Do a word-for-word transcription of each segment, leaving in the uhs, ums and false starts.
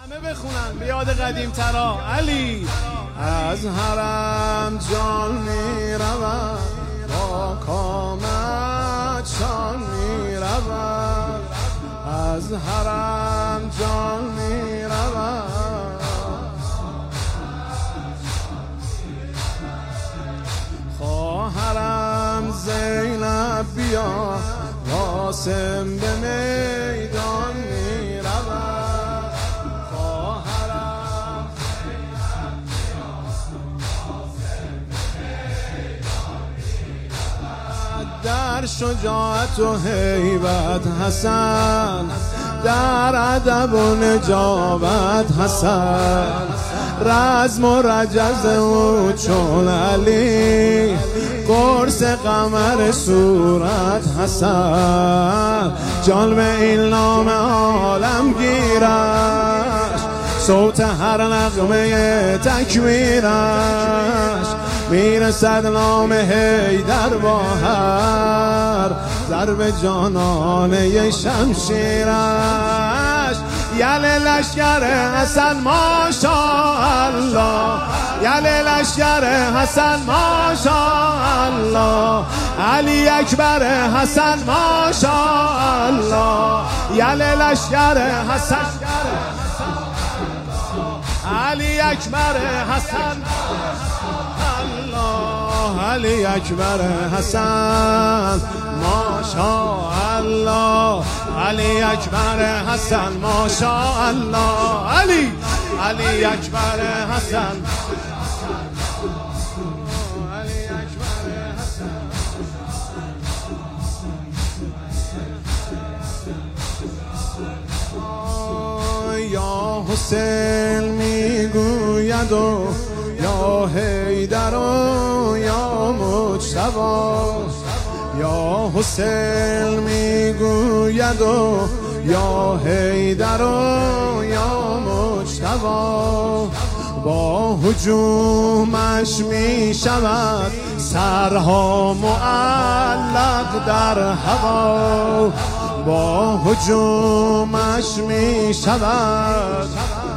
همه بخونن بیاد قدیم ترا. علی از حرم جان می رود، با کامت شان می رود. از حرم جان می رود، خواهرم زینب بیا، قاسم به میدان می رود. خواهرم زینب بیا، قاسم به میدان می رود. در شجاعت و هیبت حسن، در ادب و نجابت حسن. رزم و رجز او چون علی، قرص قمر صورت حسن. جان به این نام عالم گیرش، صوت هر نغمه تکبیرش. میرسد نام حیدر با هر ضرب جانانه شمشیرش. یل لشکر حسن ماشاءالله، یل لشکر حسن ماشاءالله. علی اکبر حسن ماشاءالله، یل لشکر حسن. علی اکبر حسن الله، علی اکبر حسن ماشاءالله. علی اکبر حسن ماشاءالله. علی علی اکبر حسن، علی اکبر حسن. یا حسین میگوید و یا حیدر و یا مجتبی. یا حسین میگوید و یا حیدر و یا مجتبی. با هجومش می شود سرها معلق در هوا. با هجومش می شود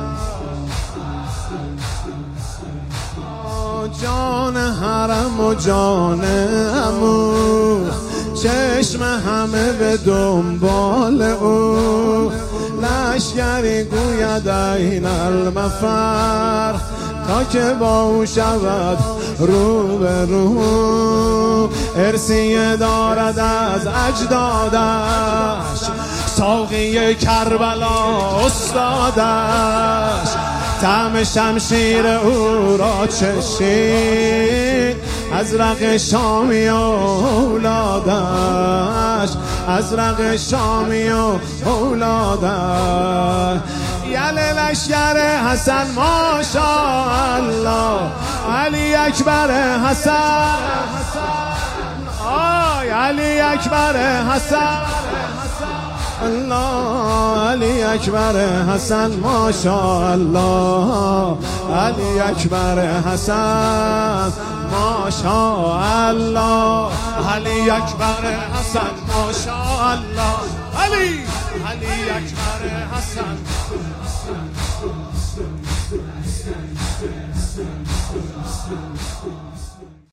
جان حرم و جان عمو. چشم همه به دنبال او، لشکری گوید این المفر. تا که با او شود رو به رو، ارثیه دارد از اجدادش، ساقی کربلا استادش. طعم شمشیر او را چشید ازرق شامی و اولادش، ازرق شامی و اولادش. یل لشکر حسن ماشاءالله، علی اکبر حسن. آی علی اکبر حسن الله، علی اکبر حسن ماشاءالله. علی اکبر حسن ماشاءالله، علی اکبر حسن ماشاءالله. علی علی اکبر حسن.